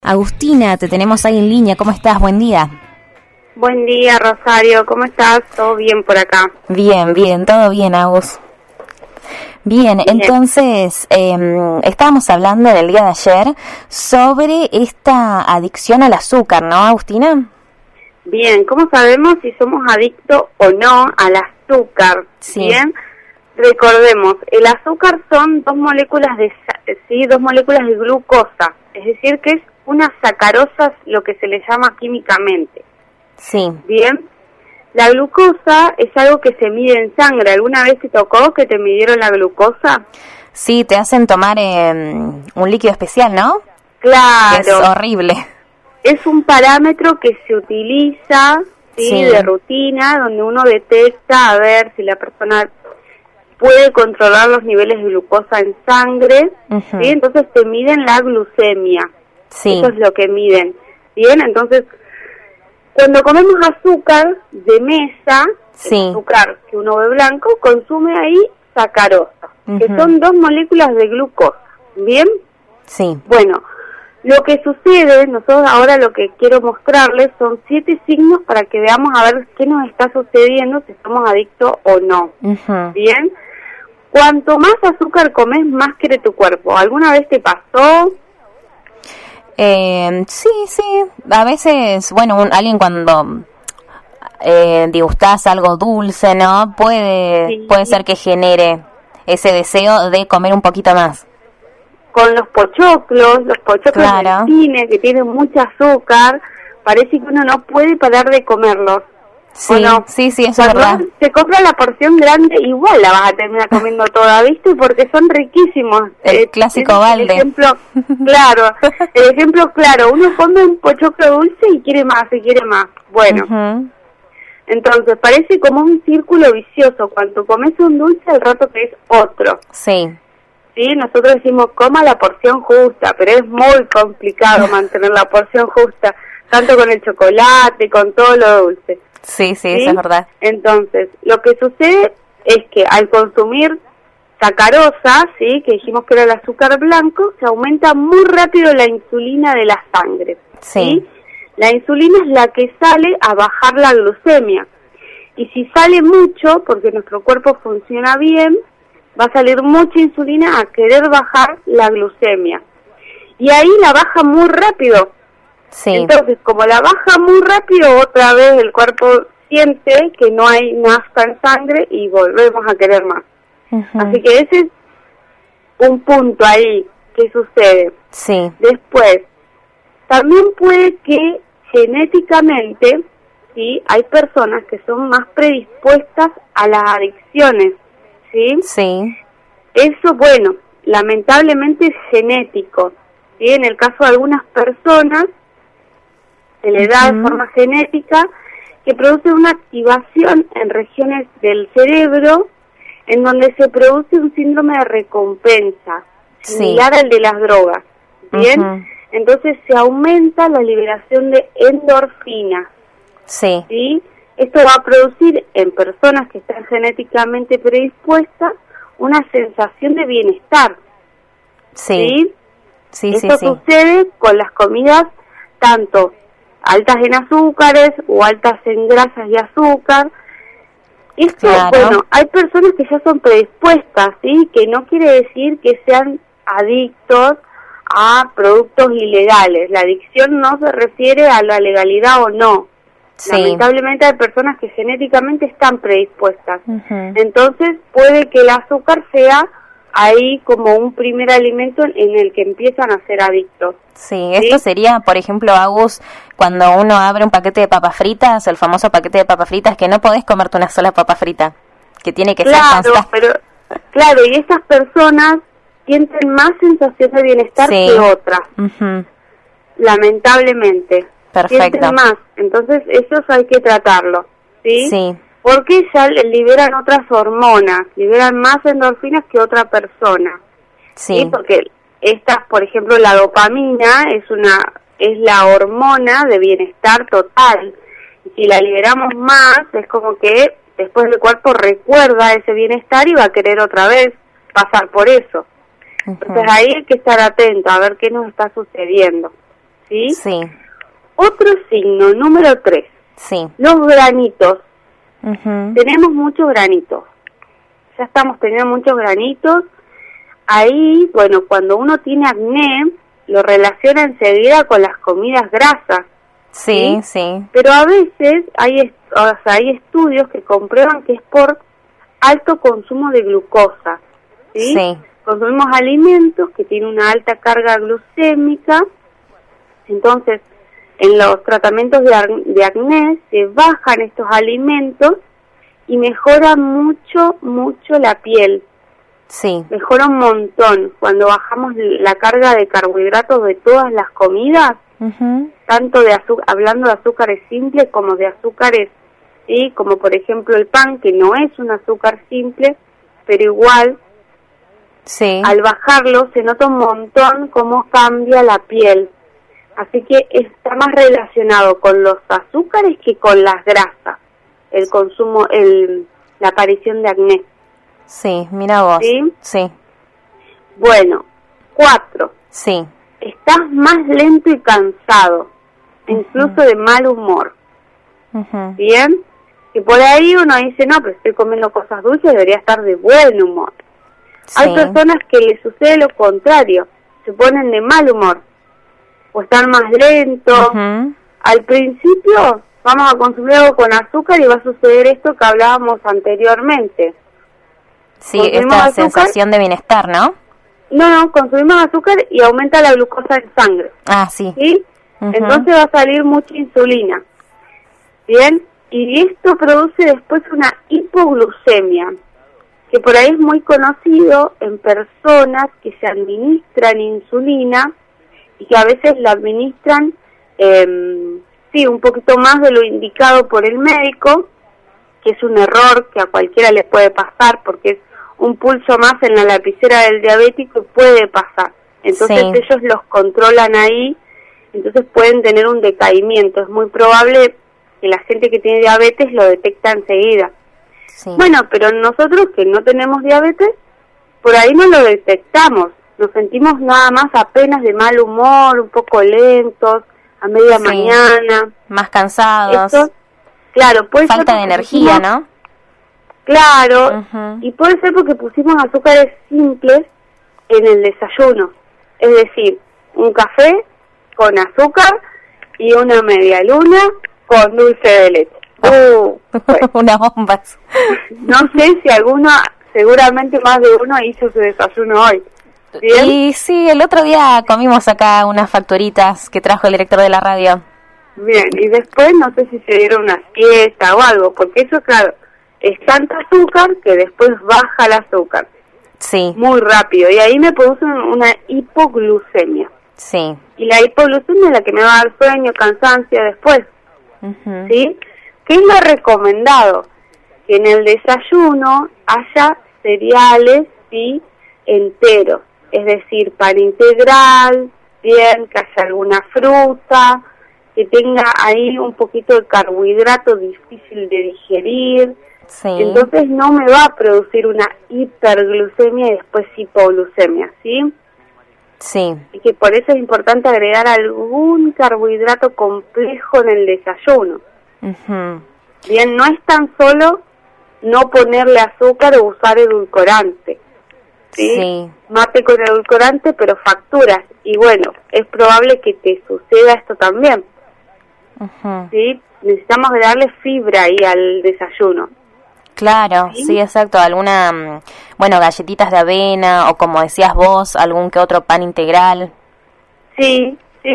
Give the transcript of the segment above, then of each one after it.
Agustina, te tenemos ahí en línea. ¿Cómo estás? Buen día. Buen día, Rosario. ¿Cómo estás? ¿Todo bien por acá? Bien, todo bien, Agus. Bien, entonces, estábamos hablando en el día de ayer sobre esta adicción al azúcar, ¿no, Agustina? Bien, ¿cómo sabemos si somos adictos o no al azúcar? Sí. Bien, recordemos, el azúcar son dos moléculas de glucosa, es decir, que es una sacarosa, lo que se le llama químicamente. Sí. Bien, la glucosa es algo que se mide en sangre. ¿Alguna vez te tocó que te midieron la glucosa? Sí, te hacen tomar un líquido especial, ¿no? Claro. Que es horrible. Es un parámetro que se utiliza, ¿sí? De rutina, donde uno detecta a ver si la persona puede controlar los niveles de glucosa en sangre, ¿sí? Entonces te miden la glucemia. Sí. Eso es lo que miden. Bien, entonces, cuando comemos azúcar de mesa, el azúcar que uno ve blanco, consume ahí sacarosa, que son dos moléculas de glucosa. ¿Bien? Sí. Bueno, lo que sucede, nosotros ahora lo que quiero mostrarles son 7 signos para que veamos a ver qué nos está sucediendo, si somos adictos o no. ¿Bien? Cuanto más azúcar comes, más quiere tu cuerpo. ¿Alguna vez te pasó? Sí. A veces, bueno, alguien cuando degustás algo dulce, ¿no? Puede ser que genere ese deseo de comer un poquito más. Con los pochoclos del cine que tienen mucho azúcar, parece que uno no puede parar de comerlos. Sí, sí, eso es verdad. Cuando se compra la porción grande, igual la vas a terminar comiendo toda, ¿viste? Porque son riquísimos. El clásico balde. El ejemplo claro, uno come un pochoclo dulce y quiere más, Bueno, entonces parece como un círculo vicioso. Cuando comes un dulce, al rato que es otro. Sí. Sí, nosotros decimos coma la porción justa, pero es muy complicado mantener la porción justa, tanto con el chocolate, con todo lo dulce. Sí, eso es verdad. Entonces, lo que sucede es que al consumir sacarosa, ¿sí? Que dijimos que era el azúcar blanco, se aumenta muy rápido la insulina de la sangre. ¿Sí? La insulina es la que sale a bajar la glucemia. Y si sale mucho, porque nuestro cuerpo funciona bien, va a salir mucha insulina a querer bajar la glucemia. Y ahí la baja muy rápido. Sí. Entonces, como la baja muy rápido, otra vez el cuerpo siente que no hay nafta en sangre y volvemos a querer más. Así que ese es un punto ahí que sucede. Sí. Después, también puede que genéticamente, ¿sí? Hay personas que son más predispuestas a las adicciones, ¿sí? Sí. Eso, bueno, lamentablemente es genético, ¿sí? En el caso de algunas personas, se le da de forma genética que produce una activación en regiones del cerebro en donde se produce un síndrome de recompensa, similar al de las drogas, ¿bien? Entonces se aumenta la liberación de endorfinas, ¿sí? Esto va a producir en personas que están genéticamente predispuestas una sensación de bienestar, ¿sí? Esto sucede con las comidas tanto altas en azúcares o altas en grasas y azúcar. Esto, bueno, hay personas que ya son predispuestas, ¿sí? Que no quiere decir que sean adictos a productos ilegales. La adicción no se refiere a la legalidad o no. Lamentablemente hay personas que genéticamente están predispuestas. Entonces puede que el azúcar sea ahí como un primer alimento en el que empiezan a ser adictos. Sí, esto sería, por ejemplo, Agus, cuando uno abre un paquete de papas fritas, el famoso paquete de papas fritas, que no podés comerte una sola papa frita, que tiene que ser constante. Claro, y estas personas sienten más sensación de bienestar que otras, lamentablemente. Sienten más, entonces eso hay que tratarlo, ¿sí? Porque ya liberan otras hormonas, liberan más endorfinas que otra persona, ¿sí? Porque estas, por ejemplo, la dopamina es la hormona de bienestar total, y si la liberamos más, es como que después el cuerpo recuerda ese bienestar y va a querer otra vez pasar por eso. Entonces ahí hay que estar atento a ver qué nos está sucediendo. ¿sí? Sí. Otro signo, número 3. Sí. Los granitos. Uh-huh. Tenemos muchos granitos. Ya estamos teniendo muchos granitos. Ahí, bueno, cuando uno tiene acné, lo relaciona enseguida con las comidas grasas. Sí, sí. Pero a veces hay estudios que comprueban que es por alto consumo de glucosa. ¿Sí? Sí. Consumimos alimentos que tienen una alta carga glucémica. Entonces, en los tratamientos de acné se bajan estos alimentos y mejora mucho, mucho la piel. Sí. Mejora un montón. Cuando bajamos la carga de carbohidratos de todas las comidas, Uh-huh. tanto de hablando de azúcares simples como de azúcares, ¿sí? Como por ejemplo el pan, que no es un azúcar simple, pero igual, sí, al bajarlo se nota un montón cómo cambia la piel. Así que está más relacionado con los azúcares que con las grasas, el consumo, la aparición de acné. Sí, mira vos. ¿Sí? Sí. Bueno, 4. Sí. Estás más lento y cansado, incluso de mal humor. Uh-huh. ¿Bien? Que por ahí uno dice, no, pero estoy comiendo cosas dulces, debería estar de buen humor. Sí. Hay personas que les sucede lo contrario, se ponen de mal humor, o están más lentos. Uh-huh. Al principio vamos a consumir algo con azúcar y va a suceder esto que hablábamos anteriormente. Sí, Consumimos esta azúcar, sensación de bienestar, ¿no? No, consumimos azúcar y aumenta la glucosa en sangre. Ah, sí. ¿Sí? Uh-huh. Entonces va a salir mucha insulina. ¿Bien? Y esto produce después una hipoglucemia, que por ahí es muy conocido en personas que se administran insulina y que a veces la administran, sí, un poquito más de lo indicado por el médico, que es un error que a cualquiera le puede pasar porque es un pulso más en la lapicera del diabético y puede pasar. Entonces Sí. ellos los controlan ahí, entonces pueden tener un decaimiento. Es muy probable que la gente que tiene diabetes lo detecta enseguida. Sí. Bueno, pero nosotros que no tenemos diabetes, por ahí no lo detectamos. Nos sentimos nada más apenas de mal humor, un poco lentos, a media Sí. mañana. Más cansados. Esto, claro, puede ser Falta de porque energía, pusimos- ¿no? Claro, Uh-huh. y puede ser porque pusimos azúcares simples en el desayuno. Es decir, un café con azúcar y una media luna con dulce de leche. Bueno, Unas bombas. no sé si seguramente más de uno hizo su desayuno hoy. ¿Bien? Y sí, el otro día comimos acá unas facturitas que trajo el director de la radio. Bien, y después no sé si se dieron una siesta o algo, porque eso, claro, es tanto azúcar que después baja el azúcar Sí, muy rápido, y ahí me produce una hipoglucemia. sí. Y la hipoglucemia es la que me va a dar sueño, cansancio después, Uh-huh. ¿sí? ¿Qué es lo recomendado? Que en el desayuno haya cereales, ¿sí?, enteros, es decir, pan integral, bien, que haya alguna fruta, que tenga ahí un poquito de carbohidrato difícil de digerir. Sí. Entonces no me va a producir una hiperglucemia y después hipoglucemia, ¿sí? Sí. Y que por eso es importante agregar algún carbohidrato complejo en el desayuno. Uh-huh. Bien, no es tan solo no ponerle azúcar o usar edulcorante, ¿sí? Sí. Mate con edulcorante, pero facturas. Y bueno, es probable que te suceda esto también, Uh-huh. ¿sí? Necesitamos darle fibra ahí al desayuno. Claro, ¿Sí? sí, exacto. Alguna, bueno, galletitas de avena o como decías vos, algún que otro pan integral. Sí.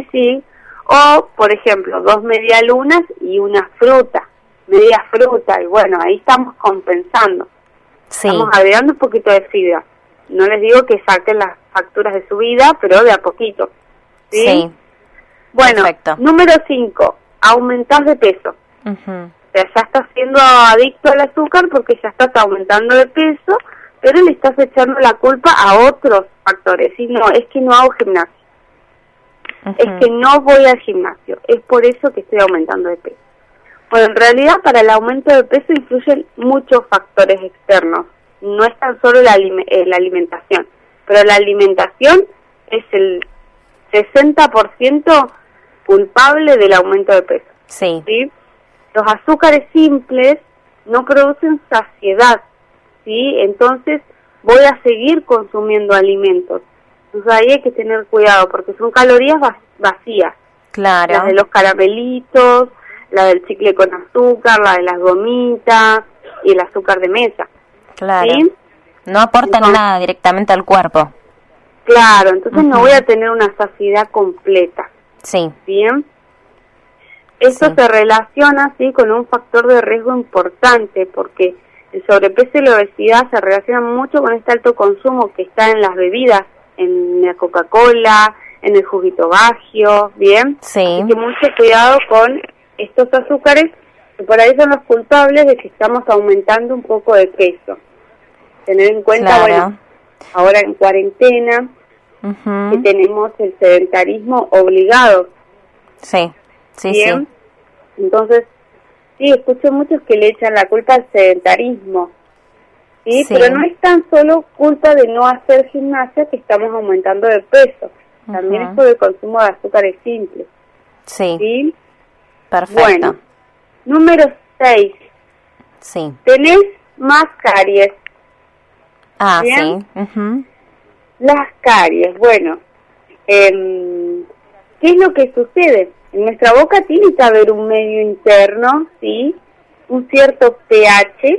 O, por ejemplo, 2 medialunas y una fruta, media fruta. Y bueno, ahí estamos compensando. Sí. Estamos agregando un poquito de fibra. No les digo que saquen las facturas de su vida, pero de a poquito. ¿Sí? Sí. Bueno, Perfecto. número 5, aumentar de peso. Uh-huh. O sea, ya estás siendo adicto al azúcar porque ya estás aumentando de peso, pero le estás echando la culpa a otros factores. Y no, es que no hago gimnasio. Uh-huh. Es que no voy al gimnasio. Es por eso que estoy aumentando de peso. Bueno, en realidad para el aumento de peso influyen muchos factores externos. No es tan solo la alimentación, pero la alimentación es el 60% culpable del aumento de peso. Sí. ¿Sí? Los azúcares simples no producen saciedad, ¿sí? Entonces voy a seguir consumiendo alimentos. Entonces ahí hay que tener cuidado porque son calorías vacías. Claro. Las de los caramelitos, la del chicle con azúcar, la de las gomitas y el azúcar de mesa. Claro. ¿Sí? No aportan nada directamente al cuerpo. Claro, entonces no voy a tener una saciedad completa. Sí. Bien. Esto se relaciona, sí, con un factor de riesgo importante, porque el sobrepeso y la obesidad se relacionan mucho con este alto consumo que está en las bebidas, en la Coca-Cola, en el juguito Bagio, ¿bien? Sí. Así que mucho cuidado con estos azúcares, que por ahí son los culpables de que estamos aumentando un poco de peso. Tener en cuenta, bueno, ahora en cuarentena, que tenemos el sedentarismo obligado. Sí, sí, ¿bien? Sí. Entonces, sí, escucho muchos que le echan la culpa al sedentarismo, ¿sí? Pero no es tan solo culpa de no hacer gimnasia que estamos aumentando de peso. También es por el consumo de azúcares simples. Sí. ¿Sí? Perfecto. Bueno, número 6. Sí. Tenés más caries. Ah, ¿bien? Sí. Las caries, bueno, ¿qué es lo que sucede? En nuestra boca tiene que haber un medio interno, ¿sí? Un cierto pH,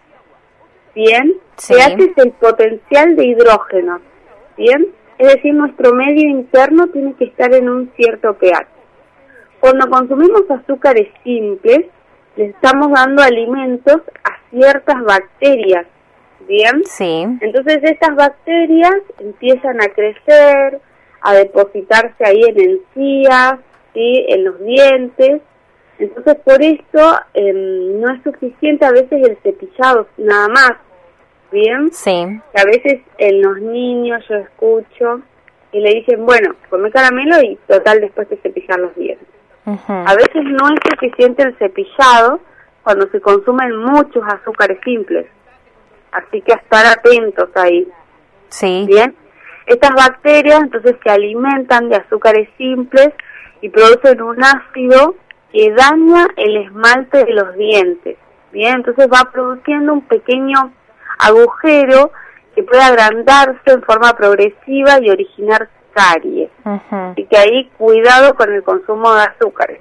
¿bien? Sí. pH es el potencial de hidrógeno, ¿bien? Es decir, nuestro medio interno tiene que estar en un cierto pH. Cuando consumimos azúcares simples, le estamos dando alimentos a ciertas bacterias, ¿bien? Sí. Entonces estas bacterias empiezan a crecer, a depositarse ahí en encías, ¿sí? En los dientes. Entonces por esto no es suficiente a veces el cepillado nada más, ¿bien? Sí. Que a veces en los niños yo escucho y le dicen, bueno, come caramelo y total después de cepillar los dientes. A veces no es suficiente el cepillado cuando se consumen muchos azúcares simples. Así que a estar atentos ahí. Sí. Bien. Estas bacterias entonces se alimentan de azúcares simples y producen un ácido que daña el esmalte de los dientes. Bien, entonces va produciendo un pequeño agujero que puede agrandarse en forma progresiva y originar caries. Así que ahí cuidado con el consumo de azúcares.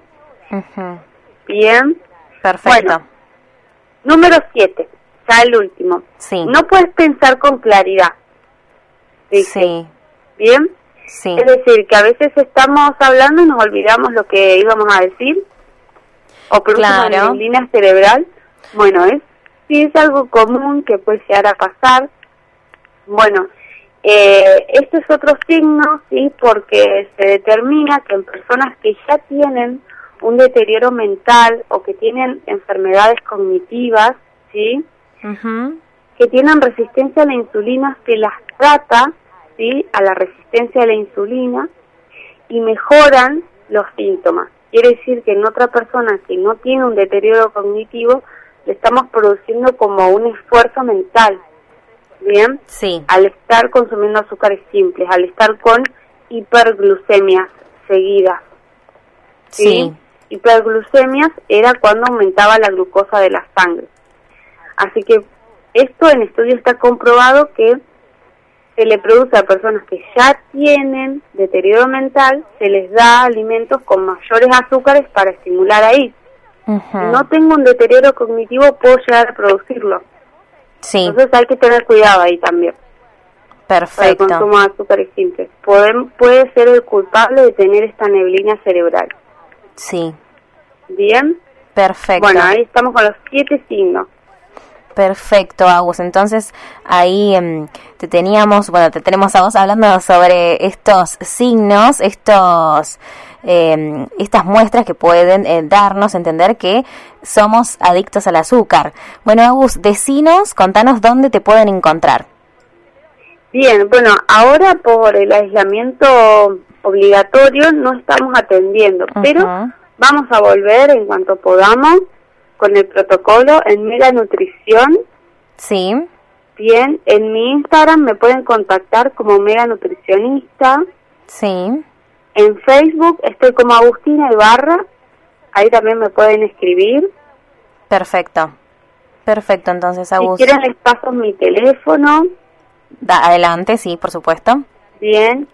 Bien. Perfecto. Bueno, número 7. Ya el último. Sí. No puedes pensar con claridad. ¿Dice? Sí. ¿Bien? Sí. Es decir, que a veces estamos hablando y nos olvidamos lo que íbamos a decir. O produce una neblina cerebral. Bueno, sí es algo común que puede llegar a pasar. Bueno, este es otro signo, ¿sí? Porque se determina que en personas que ya tienen un deterioro mental o que tienen enfermedades cognitivas, ¿sí? Que tienen resistencia a la insulina, se las trata, ¿sí? A la resistencia a la insulina y mejoran los síntomas. Quiere decir que en otra persona que no tiene un deterioro cognitivo, le estamos produciendo como un esfuerzo mental, ¿bien? Sí. Al estar consumiendo azúcares simples, al estar con hiperglucemias seguidas. Sí. Hiperglucemias era cuando aumentaba la glucosa de la sangre. Así que esto en estudio está comprobado que se le produce a personas que ya tienen deterioro mental, se les da alimentos con mayores azúcares para estimular ahí. No tengo un deterioro cognitivo, puedo llegar a producirlo. Sí. Entonces hay que tener cuidado ahí también. Perfecto. Para el consumo de azúcares simples. Puede ser el culpable de tener esta neblina cerebral. Sí. ¿Bien? Perfecto. Bueno, ahí estamos con los 7 signos. Perfecto, Agus. Entonces, ahí te tenemos a vos hablando sobre estos signos, estas muestras que pueden darnos a entender que somos adictos al azúcar. Bueno, Agus, contanos dónde te pueden encontrar. Bien, bueno, ahora por el aislamiento obligatorio no estamos atendiendo, pero vamos a volver en cuanto podamos con el protocolo en Mega Nutrición. Sí. Bien, en mi Instagram me pueden contactar como Mega Nutricionista. Sí. En Facebook estoy como Agustina Ibarra, ahí también me pueden escribir. Perfecto, entonces, Agus. Si quieren les paso mi teléfono. Adelante, sí, por supuesto. Bien,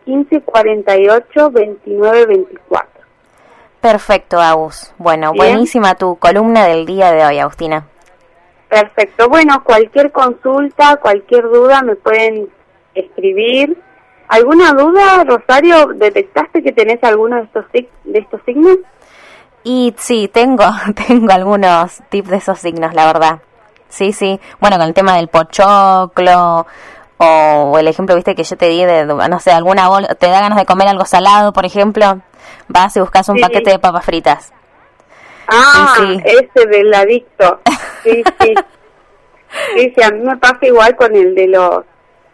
1548-2924. Perfecto, Agus. Bueno, bien. Buenísima tu columna del día de hoy, Agustina. Perfecto. Bueno, cualquier consulta, cualquier duda me pueden escribir. ¿Alguna duda, Rosario? ¿Detectaste que tenés alguno de estos signos? Y sí, tengo algunos tips de esos signos, la verdad. Sí. Bueno, con el tema del pochoclo, o el ejemplo, viste, que yo te di de, no sé, alguna te da ganas de comer algo salado, por ejemplo, vas y buscas un paquete de papas fritas. Sí. Ese del adicto. Sí. Sí, a mí me pasa igual con el de los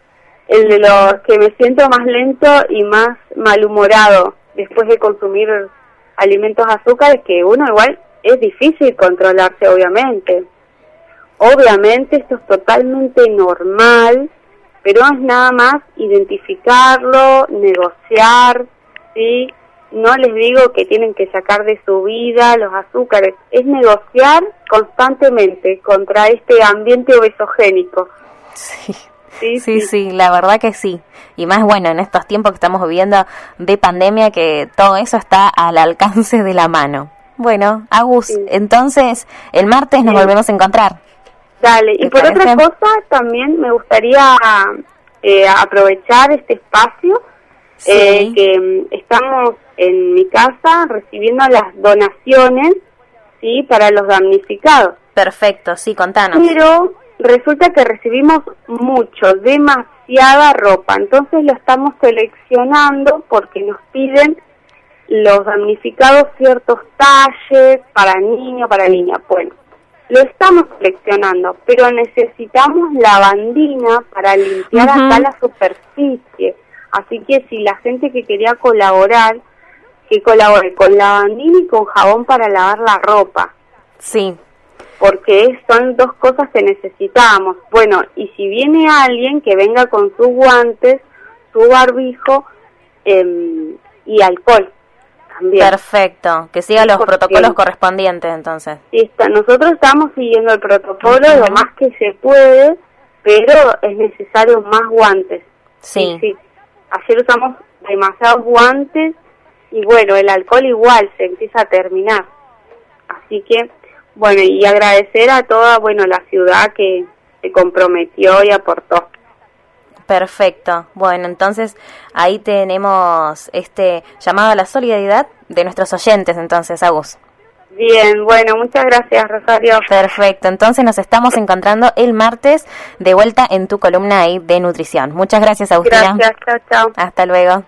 que me siento más lento y más malhumorado después de consumir alimentos azúcares, que uno igual es difícil controlarse, obviamente. Obviamente esto es totalmente normal, pero es nada más identificarlo, negociar, ¿sí? No les digo que tienen que sacar de su vida los azúcares, es negociar constantemente contra este ambiente obesogénico. Sí, la verdad que sí. Y más, bueno, en estos tiempos que estamos viviendo de pandemia, que todo eso está al alcance de la mano. Bueno, Agus, entonces el martes nos volvemos a encontrar. Dale, y por otra cosa también me gustaría aprovechar este espacio, que estamos en mi casa recibiendo las donaciones, ¿sí?, para los damnificados. Perfecto, sí, contanos. Pero resulta que recibimos demasiada ropa, entonces lo estamos seleccionando porque nos piden los damnificados ciertos talles para niño, para niña. Bueno, lo estamos seleccionando, pero necesitamos lavandina para limpiar acá la superficie. Así que si la gente que quería colaborar, que colabore con lavandina y con jabón para lavar la ropa. Sí. Porque son dos cosas que necesitamos. Bueno, y si viene alguien, que venga con sus guantes, su barbijo y alcohol también. Perfecto, que siga los protocolos correspondientes entonces. Nosotros estamos siguiendo el protocolo lo más que se puede, pero es necesario más guantes. Sí. Ayer usamos demasiados guantes y bueno, el alcohol igual se empieza a terminar. Así que, bueno, y agradecer a toda, la ciudad que se comprometió y aportó. Perfecto. Bueno, entonces ahí tenemos este llamado a la solidaridad de nuestros oyentes, entonces, Agus. Bien, bueno, muchas gracias, Rosario. Perfecto, entonces nos estamos encontrando el martes de vuelta en tu columna ahí de nutrición. Muchas gracias, Agustina. Gracias, chao. Hasta luego.